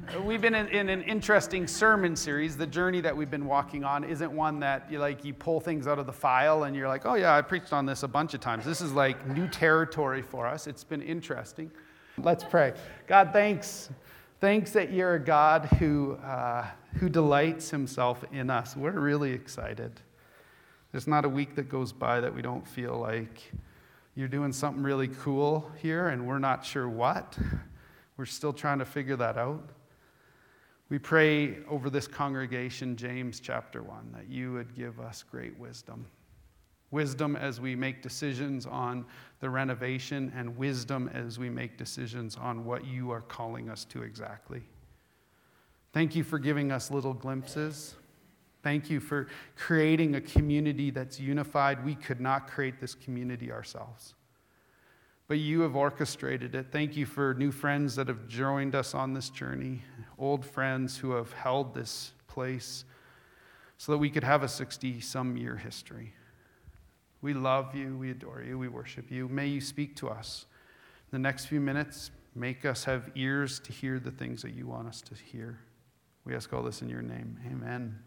We've been in an interesting sermon series. The journey that we've been walking on isn't one that you pull things out of the file and you're like, oh yeah, I preached on this a bunch of times. This is like new territory for us. It's been interesting. Let's pray. God, thanks. Thanks that you're a God who delights himself in us. We're really excited. There's not a week that goes by that we don't feel like you're doing something really cool here and we're not sure what. We're still trying to figure that out. We pray over this congregation, James chapter 1, that you would give us great wisdom. Wisdom as we make decisions on the renovation, and wisdom as we make decisions on what you are calling us to exactly. Thank you for giving us little glimpses. Thank you for creating a community that's unified. We could not create this community ourselves, but you have orchestrated it. Thank you for new friends that have joined us on this journey, old friends who have held this place so that we could have a 60-some-year history. We love you, we adore you, we worship you. May you speak to us in the next few minutes. Make us have ears to hear the things that you want us to hear. We ask all this in your name. Amen.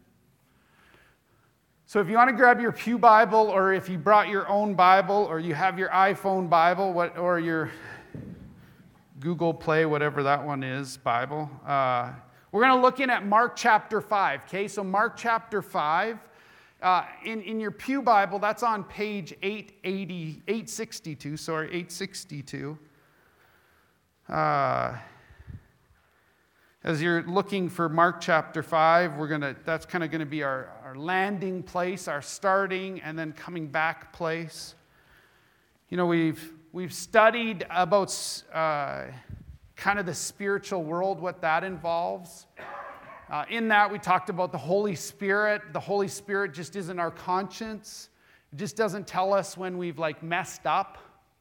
So if you want to grab your pew Bible, or if you brought your own Bible, or you have your iPhone Bible, or your Google Play, whatever that one is, Bible, we're going to look in at Mark chapter 5. Okay, so Mark chapter 5. In your pew Bible, that's on page 862. As you're looking for Mark chapter 5, that's kind of going to be our landing place, our starting and then coming back place. You know, we've studied about kind of the spiritual world, what that involves. In that, we talked about the Holy Spirit. The Holy Spirit just isn't our conscience. It just doesn't tell us when we've messed up.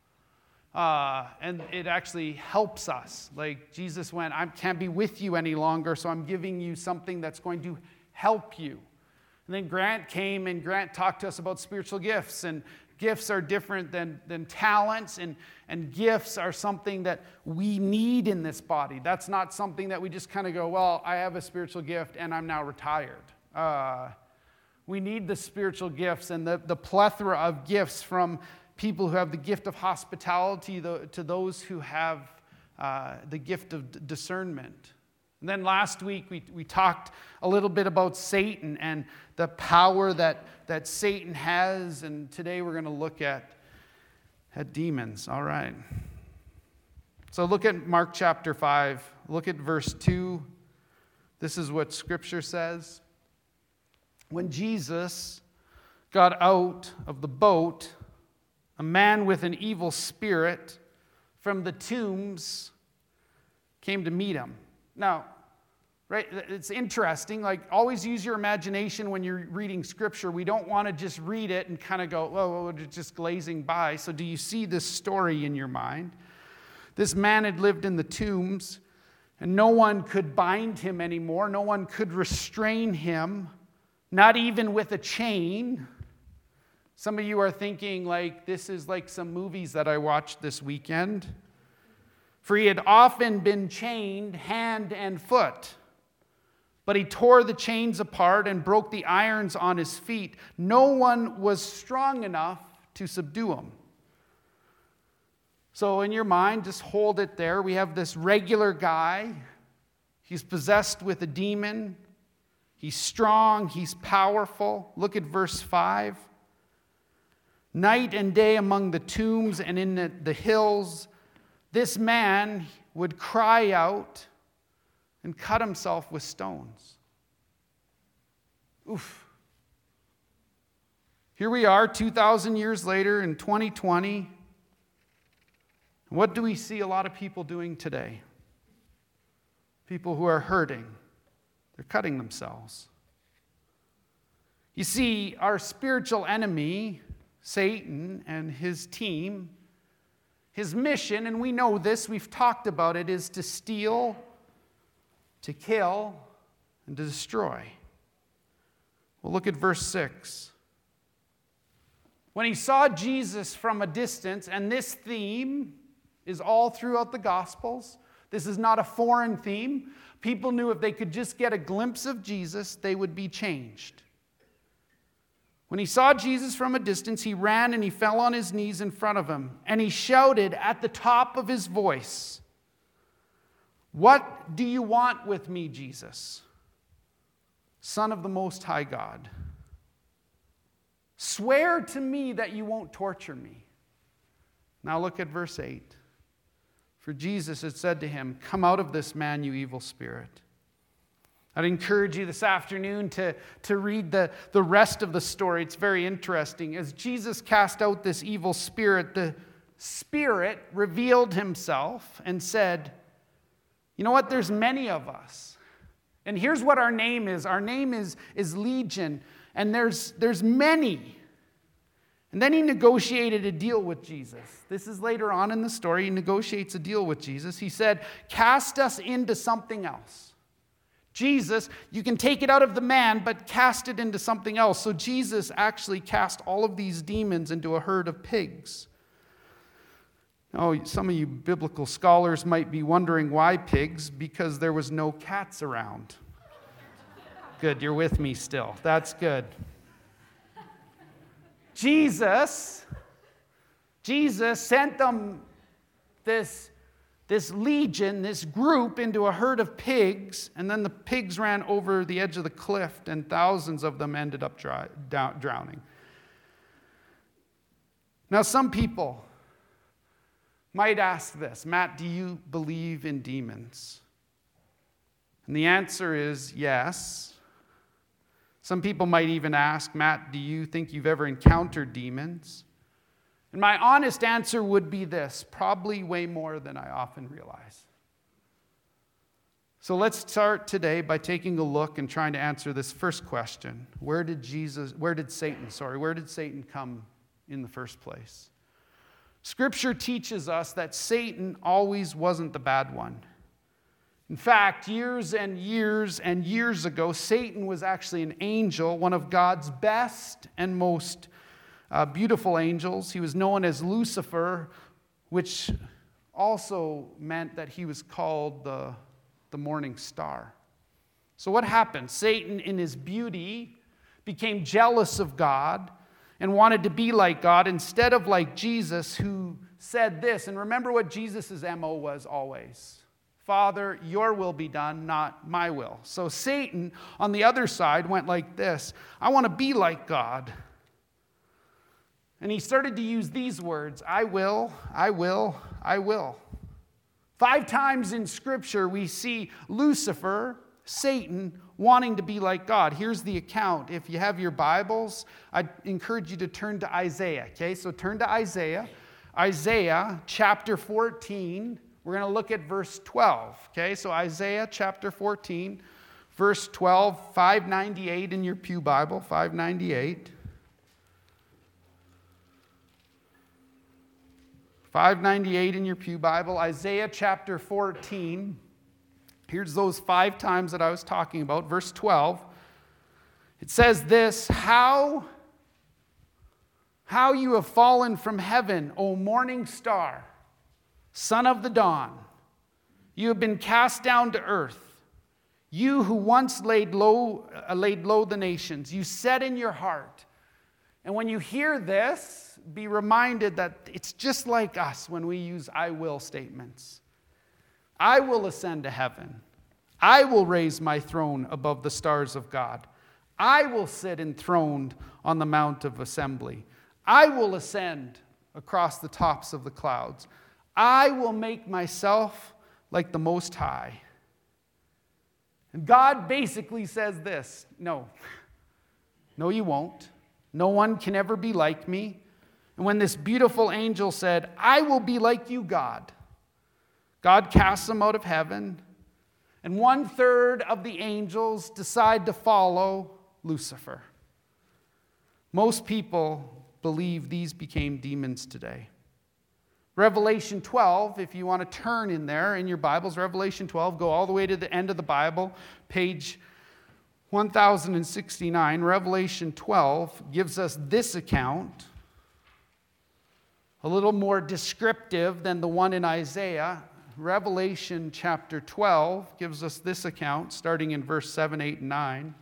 And it actually helps us. Like Jesus went, I can't be with you any longer, so I'm giving you something that's going to help you. And then Grant came, and Grant talked to us about spiritual gifts. And gifts are different than talents, and gifts are something that we need in this body. That's not something that we just kind of go, well, I have a spiritual gift and I'm now retired. We need the spiritual gifts and the plethora of gifts, from people who have the gift of hospitality to those who have the gift of discernment. And then last week we talked a little bit about Satan and the power that Satan has, and today we're going to look at demons. All right. So look at Mark chapter 5. Look at verse 2. This is what Scripture says. When Jesus got out of the boat, a man with an evil spirit from the tombs came to meet him. Now, right, it's interesting. Always use your imagination when you're reading Scripture. We don't want to just read it and kind of go, oh, it's just glazing by. So do you see this story in your mind? This man had lived in the tombs, and no one could bind him anymore. No one could restrain him, not even with a chain. Some of you are thinking, this is like some movies that I watched this weekend. For he had often been chained hand and foot. But he tore the chains apart and broke the irons on his feet. No one was strong enough to subdue him. So in your mind, just hold it there. We have this regular guy. He's possessed with a demon. He's strong. He's powerful. Look at verse 5. Night and day among the tombs and in the hills, this man would cry out and cut himself with stones. Oof. Here we are 2,000 years later in 2020. What do we see a lot of people doing today? People who are hurting. They're cutting themselves. You see, our spiritual enemy, Satan, and his team, his mission, and we know this, we've talked about it, is to steal, to kill, and to destroy. Well, look at verse 6. When he saw Jesus from a distance, and this theme is all throughout the Gospels, This is not a foreign theme. People knew if they could just get a glimpse of Jesus, they would be changed. When he saw Jesus from a distance, he ran and he fell on his knees in front of him, and he shouted at the top of his voice, "What do you want with me, Jesus, Son of the Most High God? Swear to me that you won't torture me." Now look at verse 8. For Jesus had said to him, "Come out of this man, you evil spirit." I'd encourage you this afternoon to read the rest of the story. It's very interesting. As Jesus cast out this evil spirit, the spirit revealed himself and said, "You know what? There's many of us. And here's what our name is. Our name is Legion. And there's many." And then he negotiated a deal with Jesus. This is later on in the story. He negotiates a deal with Jesus. He said, "Cast us into something else." Jesus, you can take it out of the man, but cast it into something else. So Jesus actually cast all of these demons into a herd of pigs. Now, some of you biblical scholars might be wondering why pigs, because there was no cats around. Good, you're with me still. That's good. Jesus sent them this legion, this group, into a herd of pigs, and then the pigs ran over the edge of the cliff, and thousands of them ended up drowning. Now, some people might ask this, "Matt, do you believe in demons?" And the answer is yes. Some people might even ask, "Matt, do you think you've ever encountered demons?" And my honest answer would be this: probably way more than I often realize. So let's start today by taking a look and trying to answer this first question. Where did Satan come in the first place? Scripture teaches us that Satan always wasn't the bad one. In fact, years and years and years ago, Satan was actually an angel, one of God's best and most beautiful angels. He was known as Lucifer, which also meant that he was called the morning star. So what happened? Satan, in his beauty, became jealous of God and wanted to be like God instead of like Jesus, who said this. And remember what Jesus' MO was always: "Father, your will be done, not my will." So Satan, on the other side, went like this: "I want to be like God." And he started to use these words: "I will, I will, I will." 5 times in Scripture we see Lucifer, Satan, wanting to be like God. Here's the account. If you have your Bibles, I encourage you to turn to Isaiah. Okay, so turn to Isaiah. Isaiah chapter 14. We're going to look at verse 12. Okay, so Isaiah chapter 14, verse 12, 598 in your pew Bible, 598. 598 in your pew Bible, Isaiah chapter 14. Here's those 5 times that I was talking about. Verse 12. It says this: How you have fallen from heaven, O morning star, son of the dawn. You have been cast down to earth. You who once laid low the nations. You said in your heart. And when you hear this, be reminded that it's just like us when we use "I will" statements. I will ascend to heaven. I will raise my throne above the stars of God. I will sit enthroned on the mount of assembly. I will ascend across the tops of the clouds. I will make myself like the Most High. And God basically says this: no, you won't. No one can ever be like me. And when this beautiful angel said, "I will be like you, God," God casts him out of heaven, and 1/3 of the angels decide to follow Lucifer. Most people believe these became demons today. Revelation 12, if you want to turn in there in your Bibles, Revelation 12, go all the way to the end of the Bible, page 1069. Revelation 12 gives us this account, a little more descriptive than the one in Isaiah. Revelation chapter 12 gives us this account, starting in verse 7, 8, and 9.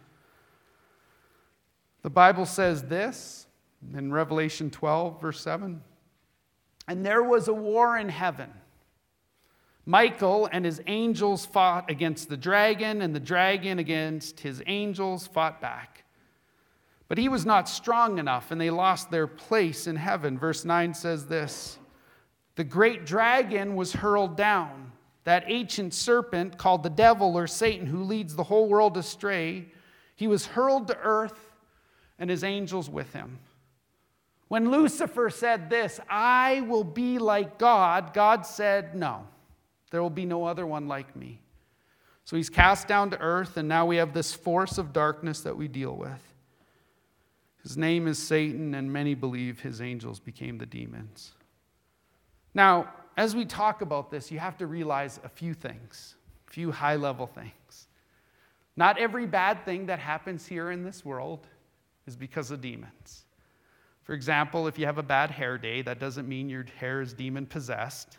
The Bible says this in Revelation 12, verse 7. And there was a war in heaven. Michael and his angels fought against the dragon, and the dragon against his angels fought back. But he was not strong enough, and they lost their place in heaven. Verse 9 says this. The great dragon was hurled down, that ancient serpent called the devil or Satan, who leads the whole world astray. He was hurled to earth, and his angels with him. When Lucifer said this, I will be like God, God said, no, there will be no other one like me. So he's cast down to earth, and now we have this force of darkness that we deal with. His name is Satan, and many believe his angels became the demons. Now, as we talk about this, you have to realize a few things, a few high-level things. Not every bad thing that happens here in this world is because of demons. For example, if you have a bad hair day, that doesn't mean your hair is demon-possessed.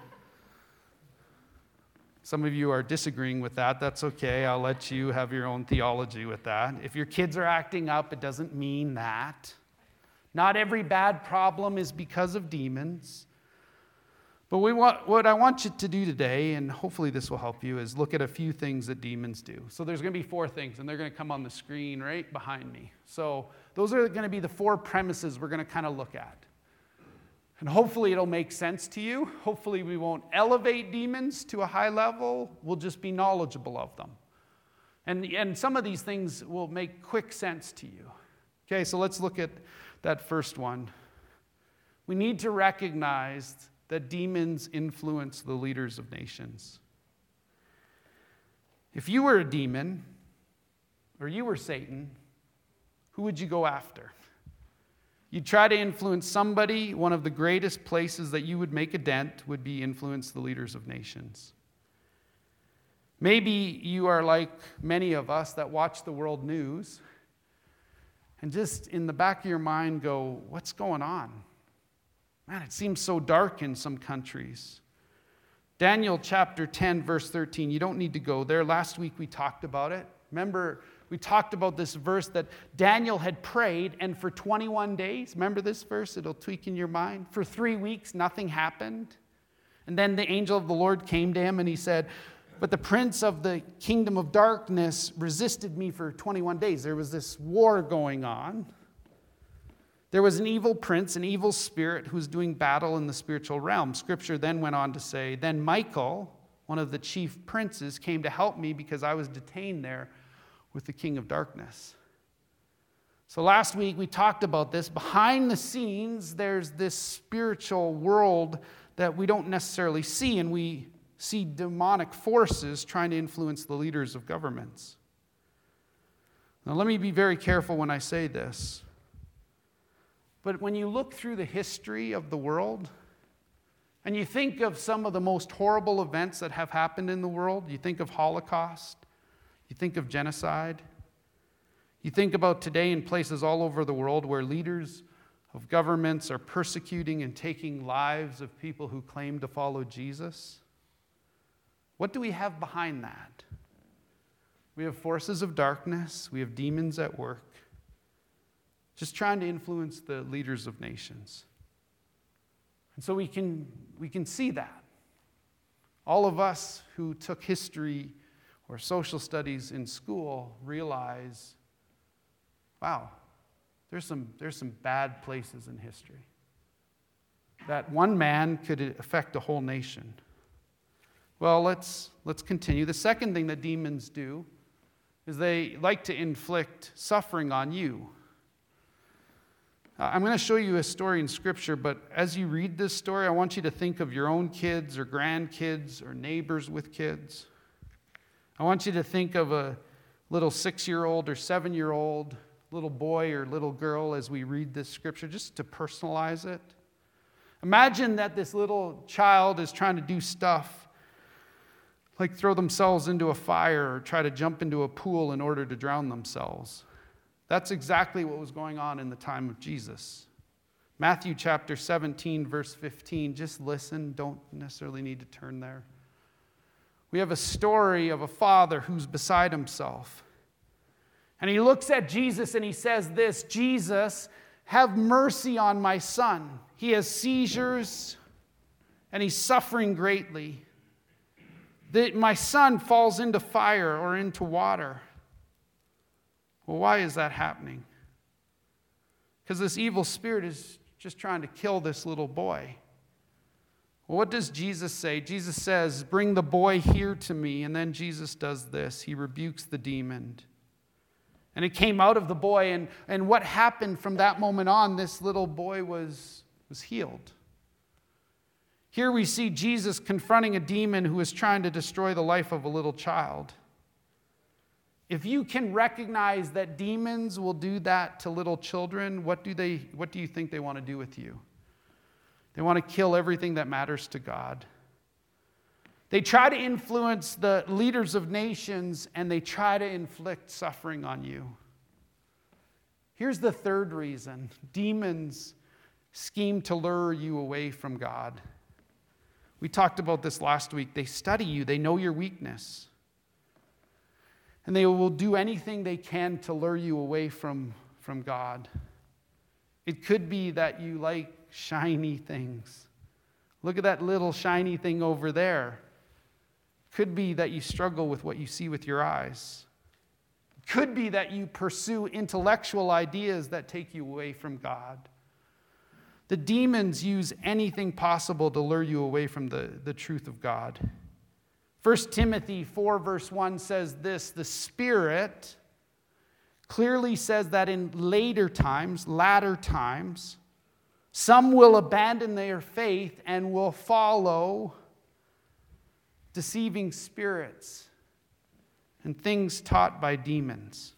Some of you are disagreeing with that. That's okay. I'll let you have your own theology with that. If your kids are acting up, it doesn't mean that. Not every bad problem is because of demons. But what I want you to do today, and hopefully this will help you, is look at a few things that demons do. So there's going to be 4 things, and they're going to come on the screen right behind me. So those are going to be the 4 premises we're going to kind of look at. And hopefully it'll make sense to you. Hopefully we won't elevate demons to a high level. We'll just be knowledgeable of them. And some of these things will make quick sense to you. Okay, so let's look at that first one. We need to recognize that demons influence the leaders of nations. If you were a demon, or you were Satan, who would you go after? You'd try to influence somebody. One of the greatest places that you would make a dent would be influence the leaders of nations. Maybe you are like many of us that watch the world news and just in the back of your mind go, what's going on? Man, it seems so dark in some countries. Daniel chapter 10, verse 13. You don't need to go there. Last week we talked about it. Remember, we talked about this verse that Daniel had prayed, and for 21 days, remember this verse? It'll tweak in your mind. For 3 weeks, nothing happened. And then the angel of the Lord came to him, and he said, but the prince of the kingdom of darkness resisted me for 21 days. There was this war going on. There was an evil prince, an evil spirit who was doing battle in the spiritual realm. Scripture then went on to say, then Michael, one of the chief princes, came to help me because I was detained there with the king of darkness. So last week we talked about this. Behind the scenes, there's this spiritual world that we don't necessarily see, and we see demonic forces trying to influence the leaders of governments. Now let me be very careful when I say this. But when you look through the history of the world, and you think of some of the most horrible events that have happened in the world, you think of Holocaust, you think of genocide, you think about today in places all over the world where leaders of governments are persecuting and taking lives of people who claim to follow Jesus. What do we have behind that? We have forces of darkness, we have demons at work, just trying to influence the leaders of nations. And so we can see that. All of us who took history or social studies in school realize, wow, there's some bad places in history. That one man could affect a whole nation. Well, let's continue. The second thing that demons do is they like to inflict suffering on you. I'm going to show you a story in Scripture, but as you read this story, I want you to think of your own kids or grandkids or neighbors with kids. I want you to think of a little 6-year-old or 7-year-old little boy or little girl as we read this Scripture, just to personalize it. Imagine that this little child is trying to do stuff like throw themselves into a fire or try to jump into a pool in order to drown themselves. That's exactly what was going on in the time of Jesus. Matthew chapter 17, verse 15. Just listen. Don't necessarily need to turn there. We have a story of a father who's beside himself. And he looks at Jesus and he says this, "Jesus, have mercy on my son. He has seizures and he's suffering greatly. My son falls into fire or into water." Well, why is that happening? Because this evil spirit is just trying to kill this little boy. Well, what does Jesus say? Jesus says, "Bring the boy here to me." And then Jesus does this. He rebukes the demon. And it came out of the boy. And what happened from that moment on, this little boy was healed. Here we see Jesus confronting a demon who is trying to destroy the life of a little child. If you can recognize that demons will do that to little children, what do you think they want to do with you? They want to kill everything that matters to God. They try to influence the leaders of nations, and they try to inflict suffering on you. Here's the third reason. Demons scheme to lure you away from God. We talked about this last week. They study you. They know your weakness. And they will do anything they can to lure you away from God. It could be that you like shiny things. Look at that little shiny thing over there. Could be that you struggle with what you see with your eyes. Could be that you pursue intellectual ideas that take you away from God. The demons use anything possible to lure you away from the truth of God. 1 Timothy 4 verse 1 says this, "The Spirit clearly says that in latter times, some will abandon their faith and will follow deceiving spirits and things taught by demons."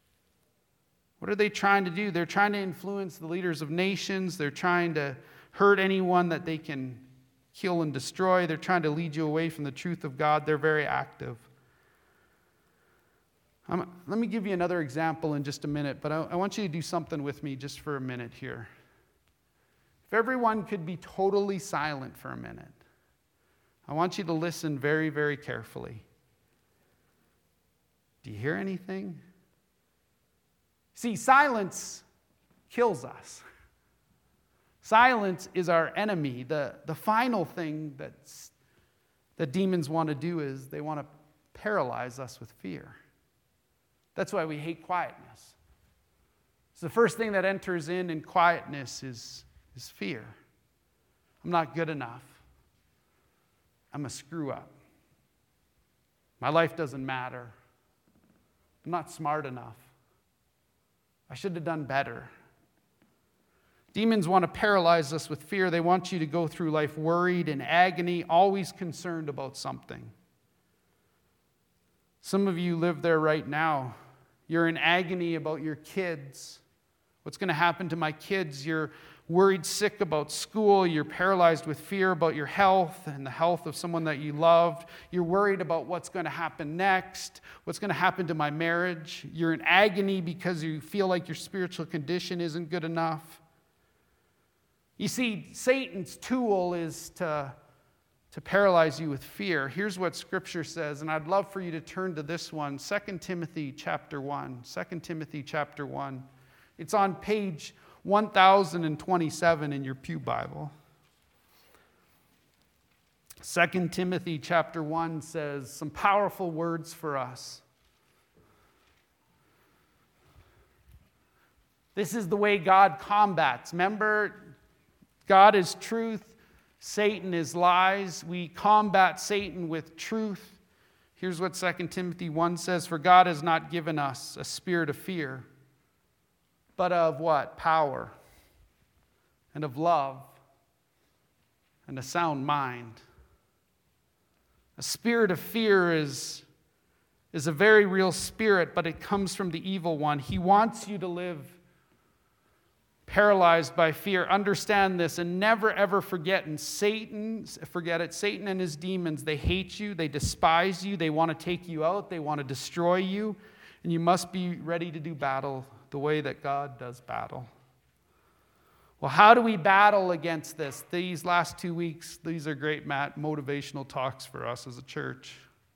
What are they trying to do? They're trying to influence the leaders of nations. They're trying to hurt anyone that they can kill and destroy. They're trying to lead you away from the truth of God. They're very active. Let me give you another example in just a minute, but I want you to do something with me just for a minute here. If everyone could be totally silent for a minute, I want you to listen very, very carefully. Do you hear anything? See, silence kills us. Silence is our enemy. The final thing that demons want to do is they want to paralyze us with fear. That's why we hate quietness. So the first thing that enters in quietness is fear. I'm not good enough. I'm a screw up. My life doesn't matter. I'm not smart enough. I should have done better. Demons want to paralyze us with fear. They want you to go through life worried, in agony, always concerned about something. Some of you live there right now. You're in agony about your kids. What's going to happen to my kids? You're worried sick about school. You're paralyzed with fear about your health and the health of someone that you loved. You're worried about what's going to happen next, what's going to happen to my marriage. You're in agony because you feel like your spiritual condition isn't good enough. You see, Satan's tool is to paralyze you with fear. Here's what Scripture says, and I'd love for you to turn to this one, 2 Timothy chapter 1. 2 Timothy chapter 1. It's on page 1027 in your pew Bible. 2 Timothy chapter 1 says some powerful words for us. This is the way God combats. Remember, God is truth, Satan is lies. We combat Satan with truth. Here's what 2 Timothy 1 says, "For God has not given us a spirit of fear, but of" what? Power, and of love, and a sound mind. A spirit of fear is a very real spirit, but it comes from the evil one. He wants you to live paralyzed by fear. Understand this and never ever forget Satan and his demons, they hate you, they despise you, they want to take you out, they want to destroy you, and you must be ready to do battle the way that God does battle. Well, how do we battle against this? These last 2 weeks, these are great motivational talks for us as a church.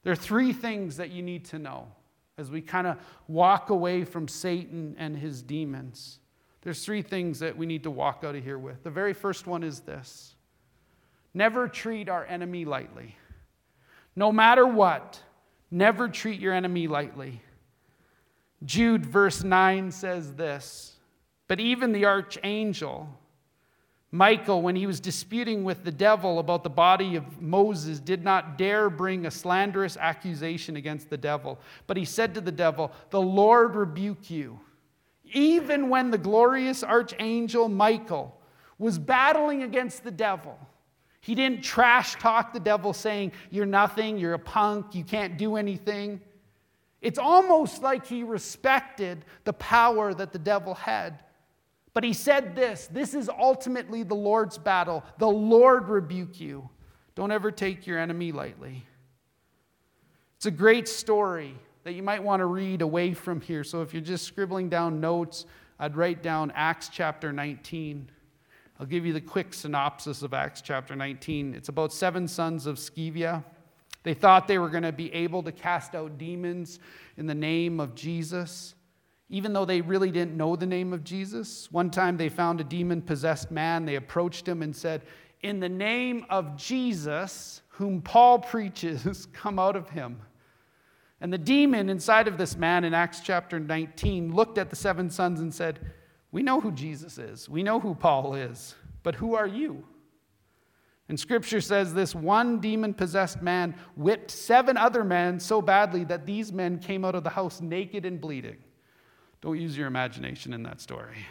There are three things that you need to know as we kind of walk away from Satan and his demons. There's three things that we need to walk out of here with. The very first one is this: never treat our enemy lightly. No matter what, never treat your enemy lightly. Jude verse 9 says this: but even the archangel Michael, when he was disputing with the devil about the body of Moses, did not dare bring a slanderous accusation against the devil. But he said to the devil, "The Lord rebuke you." Even when the glorious archangel Michael was battling against the devil, he didn't trash talk the devil saying, "You're nothing, you're a punk, you can't do anything." It's almost like he respected the power that the devil had. But he said this is ultimately the Lord's battle. The Lord rebuke you. Don't ever take your enemy lightly. It's a great story that you might want to read away from here. So if you're just scribbling down notes, I'd write down Acts chapter 19. I'll give you the quick synopsis of Acts chapter 19. It's about 7 sons of Sceva. They thought they were going to be able to cast out demons in the name of Jesus, even though they really didn't know the name of Jesus. One time they found a demon-possessed man. They approached him and said, "In the name of Jesus, whom Paul preaches, come out of him." And the demon inside of this man in Acts chapter 19 looked at the 7 sons and said, "We know who Jesus is. We know who Paul is. But who are you?" And Scripture says this one demon-possessed man whipped 7 other men so badly that these men came out of the house naked and bleeding. Don't use your imagination in that story.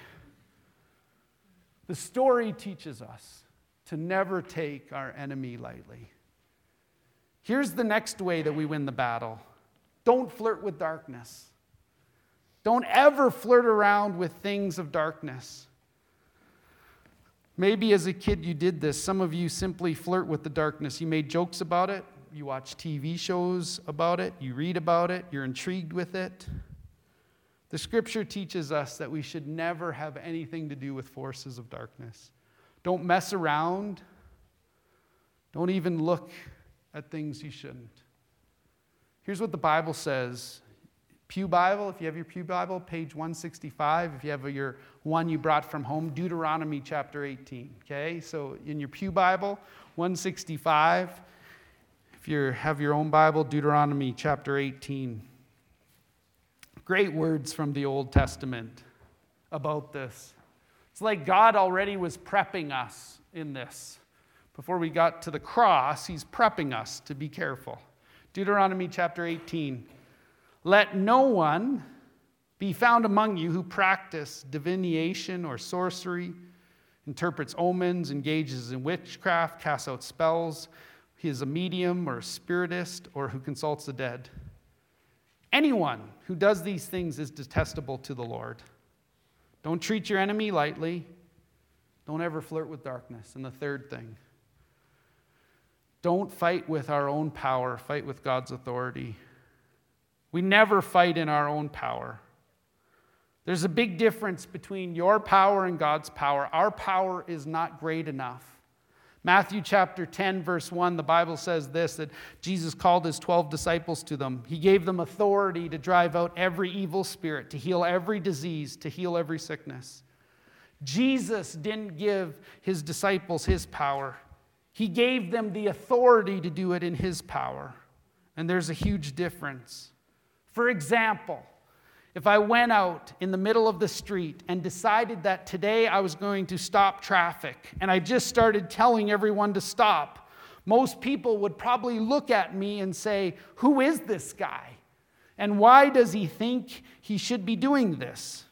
The story teaches us to never take our enemy lightly. Here's the next way that we win the battle. Don't flirt with darkness. Don't ever flirt around with things of darkness. Maybe as a kid you did this. Some of you simply flirt with the darkness. You made jokes about it. You watch TV shows about it. You read about it. You're intrigued with it. The Scripture teaches us that we should never have anything to do with forces of darkness. Don't mess around. Don't even look at things you shouldn't. Here's what the Bible says. Pew Bible, if you have your Pew Bible, page 165. If you have your one you brought from home, Deuteronomy chapter 18. Okay, so in your Pew Bible, 165. If you have your own Bible, Deuteronomy chapter 18. Great words from the Old Testament about this. It's like God already was prepping us in this. Before we got to the cross, he's prepping us to be careful. Deuteronomy chapter 18. Let no one be found among you who practice divination or sorcery, interprets omens, engages in witchcraft, casts out spells, he is a medium or a spiritist, or who consults the dead. Anyone who does these things is detestable to the Lord. Don't treat your enemy lightly. Don't ever flirt with darkness. And the third thing, don't fight with our own power. Fight with God's authority. We never fight in our own power. There's a big difference between your power and God's power. Our power is not great enough. Matthew chapter 10, verse 1, the Bible says this, that Jesus called his 12 disciples to them. He gave them authority to drive out every evil spirit, to heal every disease, to heal every sickness. Jesus didn't give his disciples his power. He gave them the authority to do it in his power. And there's a huge difference. For example, if I went out in the middle of the street and decided that today I was going to stop traffic, and I just started telling everyone to stop, most people would probably look at me and say, "Who is this guy? And why does he think he should be doing this?"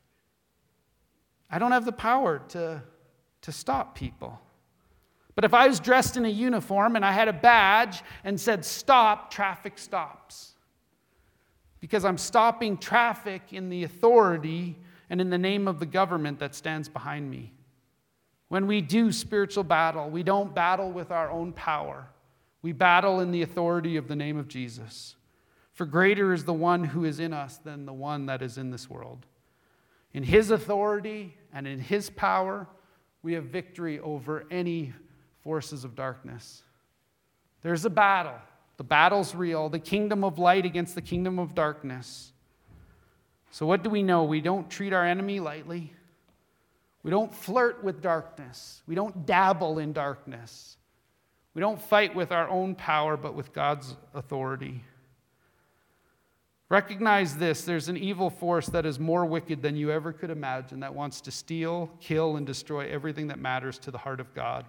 I don't have the power to stop people. But if I was dressed in a uniform and I had a badge and said, "Stop," traffic stops. Because I'm stopping traffic in the authority and in the name of the government that stands behind me. When we do spiritual battle, we don't battle with our own power. We battle in the authority of the name of Jesus. For greater is the one who is in us than the one that is in this world. In his authority and in his power, we have victory over any forces of darkness. There's a battle. The battle's real. The kingdom of light against the kingdom of darkness. So what do we know? We don't treat our enemy lightly. We don't flirt with darkness. We don't dabble in darkness. We don't fight with our own power, but with God's authority. Recognize this, there's an evil force that is more wicked than you ever could imagine, that wants to steal, kill, and destroy everything that matters to the heart of God.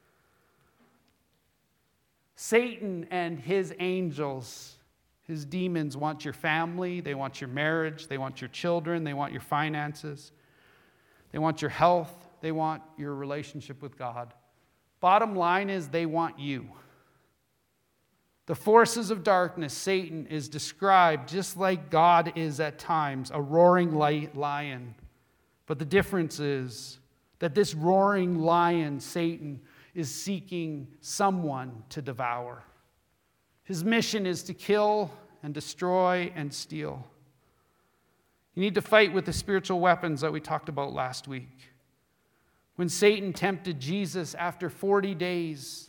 Satan and his angels, his demons, want your family, they want your marriage, they want your children, they want your finances, they want your health, they want your relationship with God. Bottom line is they want you. The forces of darkness, Satan, is described just like God is at times, a roaring lion. But the difference is that this roaring lion, Satan, is seeking someone to devour. His mission is to kill and destroy and steal. You need to fight with the spiritual weapons that we talked about last week. When Satan tempted Jesus after 40 days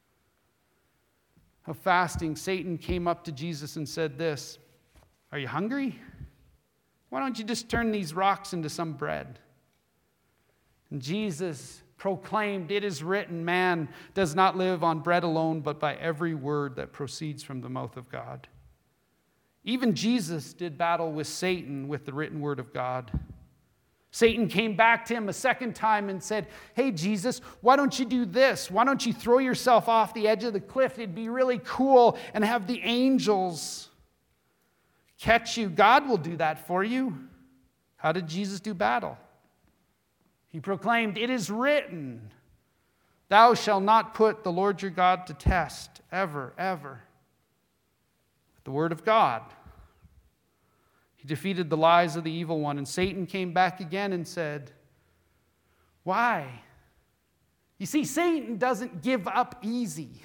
of fasting, Satan came up to Jesus and said this, "Are you hungry? Why don't you just turn these rocks into some bread?" And Jesus proclaimed, "It is written, man does not live on bread alone, but by every word that proceeds from the mouth of God." Even Jesus did battle with Satan with the written word of God. Satan came back to him a second time and said, "Hey, Jesus, why don't you do this? Why don't you throw yourself off the edge of the cliff? It'd be really cool and have the angels catch you. God will do that for you." How did Jesus do battle? He proclaimed, "It is written, thou shalt not put the Lord your God to test, ever, ever." The word of God. He defeated the lies of the evil one, and Satan came back again and said, "Why?" You see, Satan doesn't give up easy.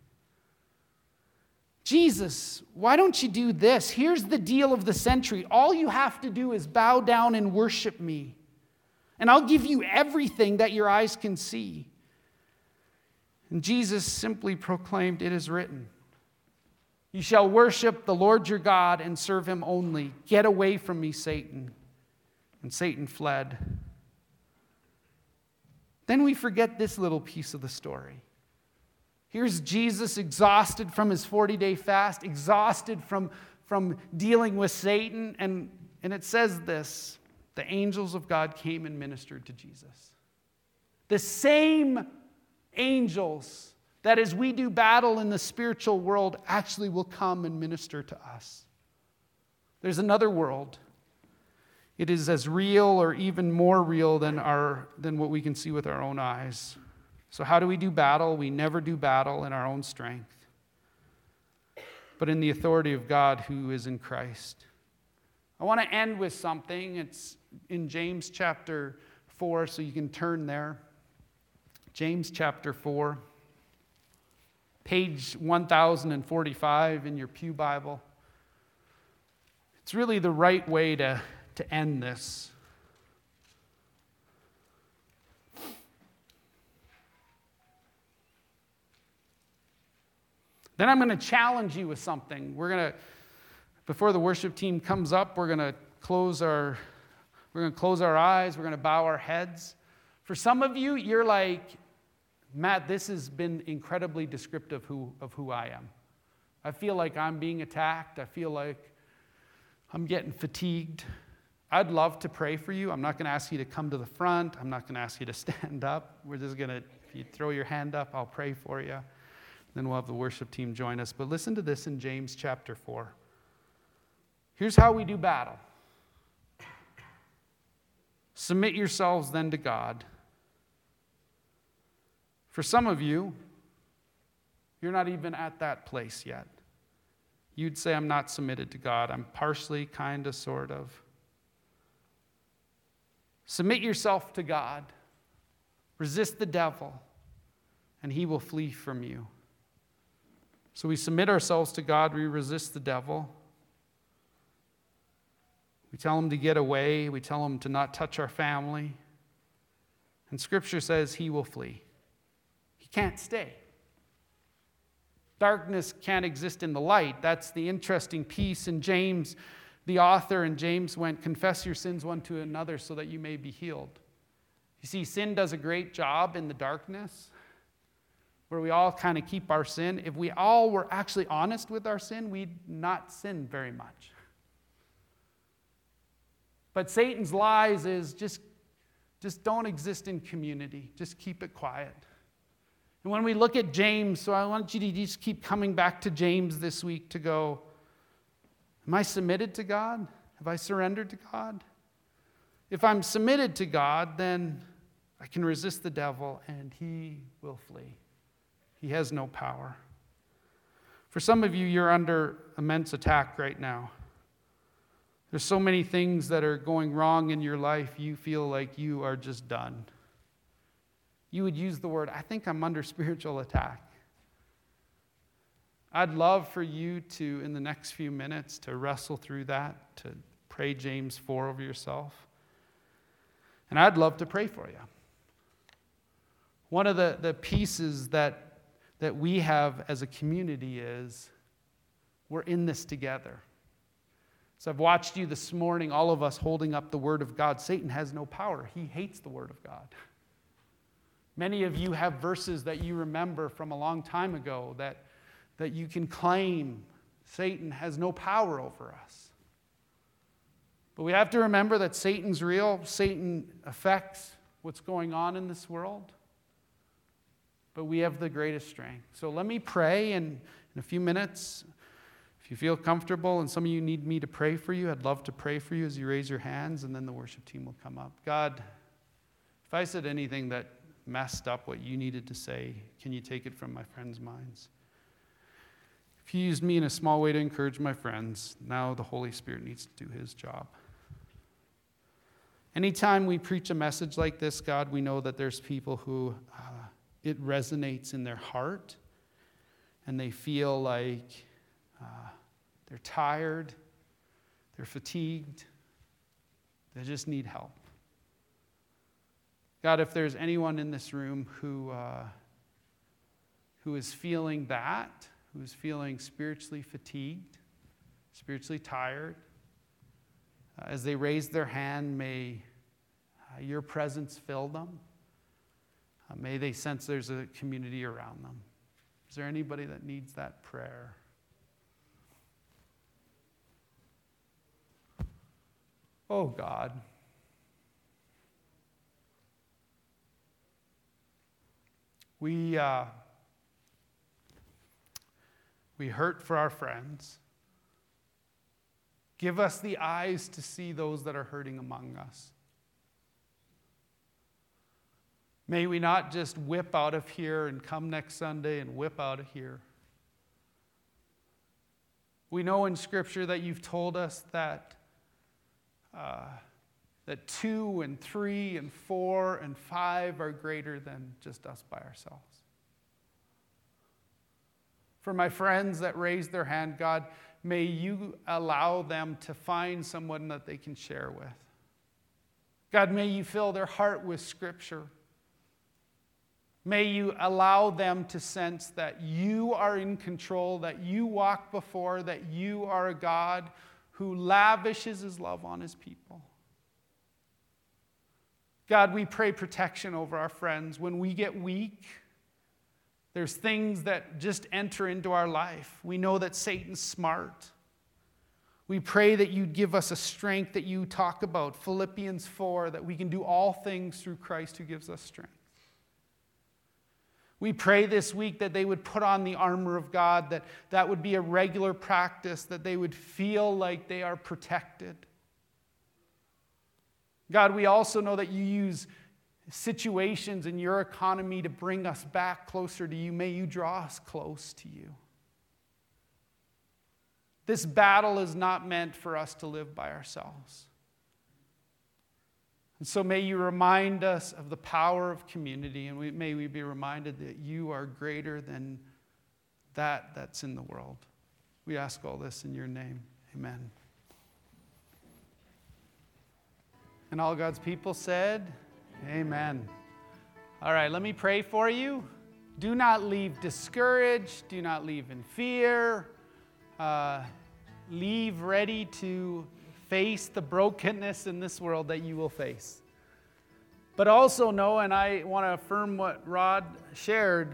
"Jesus, why don't you do this? Here's the deal of the century. All you have to do is bow down and worship me, and I'll give you everything that your eyes can see." And Jesus simply proclaimed, "It is written. You shall worship the Lord your God and serve him only. Get away from me, Satan." And Satan fled. Then we forget this little piece of the story. Here's Jesus exhausted from his 40-day fast, exhausted from dealing with Satan. And it says this, the angels of God came and ministered to Jesus. The same angels that as we do battle in the spiritual world actually will come and minister to us. There's another world. It is as real or even more real than what we can see with our own eyes. So how do we do battle? We never do battle in our own strength, but in the authority of God who is in Christ. I want to end with something. It's in James chapter 4, so you can turn there. James chapter 4. Page 1045 in your Pew Bible. It's really the right way to end this. Then I'm going to challenge you with something. Before the worship team comes up, we're going to close our eyes, we're going to bow our heads. For some of you, you're like, "Matt, this has been incredibly descriptive of who I am. I feel like I'm being attacked. I feel like I'm getting fatigued." I'd love to pray for you. I'm not going to ask you to come to the front. I'm not going to ask you to stand up. We're just going to, if you throw your hand up, I'll pray for you. Then we'll have the worship team join us. But listen to this in James chapter 4. Here's how we do battle. "Submit yourselves then to God." For some of you, you're not even at that place yet. You'd say, "I'm not submitted to God. I'm partially, kind of, sort of." Submit yourself to God. Resist the devil, and he will flee from you. So we submit ourselves to God. We resist the devil. We tell him to get away. We tell him to not touch our family. And Scripture says he will flee. He can't stay. Darkness can't exist in the light. That's the interesting piece. And James, the author in James went, confess your sins one to another so that you may be healed. You see, sin does a great job in the darkness, where we all kind of keep our sin. If we all were actually honest with our sin, we'd not sin very much. But Satan's lies is just don't exist in community. Just keep it quiet. And when we look at James, so I want you to just keep coming back to James this week to go, am I submitted to God? Have I surrendered to God? If I'm submitted to God, then I can resist the devil and he will flee. He has no power. For some of you, you're under immense attack right now. There's so many things that are going wrong in your life, you feel like you are just done. You would use the word, I think I'm under spiritual attack. I'd love for you to, in the next few minutes, to wrestle through that, to pray James 4 over yourself. And I'd love to pray for you. One of the pieces that we have as a community is we're in this together. So I've watched you this morning, all of us holding up the Word of God. Satan has no power. He hates the Word of God. Many of you have verses that you remember from a long time ago that you can claim Satan has no power over us. But we have to remember that Satan's real. Satan affects what's going on in this world. But we have the greatest strength. So let me pray, and in a few minutes, if you feel comfortable and some of you need me to pray for you, I'd love to pray for you as you raise your hands, and then the worship team will come up. God, if I said anything that messed up what you needed to say, can you take it from my friends' minds? If you used me in a small way to encourage my friends, now the Holy Spirit needs to do his job. Anytime we preach a message like this, God, we know that there's people who it resonates in their heart, and they feel like they're tired, they're fatigued, they just need help. God, if there's anyone in this room who is feeling that, who is feeling spiritually fatigued, spiritually tired, as they raise their hand, may your presence fill them. May they sense there's a community around them. Is there anybody that needs that prayer? Oh, God. We hurt for our friends. Give us the eyes to see those that are hurting among us. May we not just whip out of here and come next Sunday and whip out of here. We know in Scripture that you've told us that 2 and 3 and 4 and 5 are greater than just us by ourselves. For my friends that raised their hand, God, may you allow them to find someone that they can share with. God, may you fill their heart with Scripture. May you allow them to sense that you are in control, that you walk before, that you are a God who lavishes his love on his people. God, we pray protection over our friends. When we get weak, there's things that just enter into our life. We know that Satan's smart. We pray that you'd give us a strength that you talk about, Philippians 4, that we can do all things through Christ who gives us strength. We pray this week that they would put on the armor of God, that would be a regular practice, that they would feel like they are protected. God, we also know that you use situations in your economy to bring us back closer to you. May you draw us close to you. This battle is not meant for us to live by ourselves. And so may you remind us of the power of community, and may we be reminded that you are greater than that's in the world. We ask all this in your name. Amen. And all God's people said, amen. All right, let me pray for you. Do not leave discouraged. Do not leave in fear. Leave ready to face the brokenness in this world that you will face. But also know, and I want to affirm what Rod shared,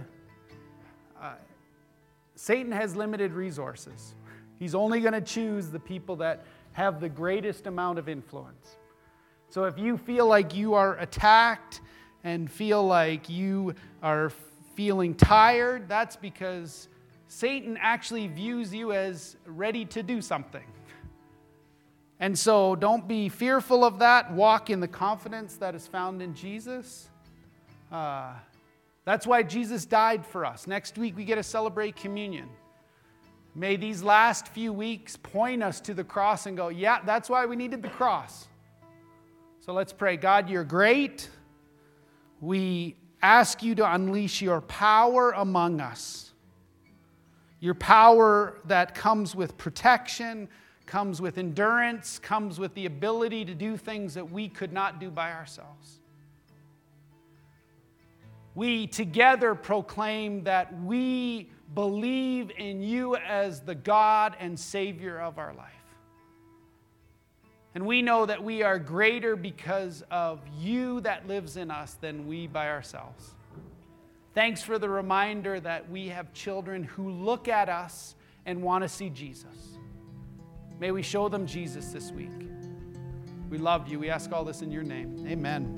Satan has limited resources. He's only going to choose the people that have the greatest amount of influence. So if you feel like you are attacked and feel like you are feeling tired, that's because Satan actually views you as ready to do something. And so don't be fearful of that. Walk in the confidence that is found in Jesus. That's why Jesus died for us. Next week we get to celebrate communion. May these last few weeks point us to the cross and go, yeah, that's why we needed the cross. So let's pray. God, you're great. We ask you to unleash your power among us. Your power that comes with protection, comes with endurance, comes with the ability to do things that we could not do by ourselves. We together proclaim that we believe in you as the God and Savior of our life. And we know that we are greater because of you that lives in us than we by ourselves. Thanks for the reminder that we have children who look at us and want to see Jesus. May we show them Jesus this week. We love you. We ask all this in your name. Amen.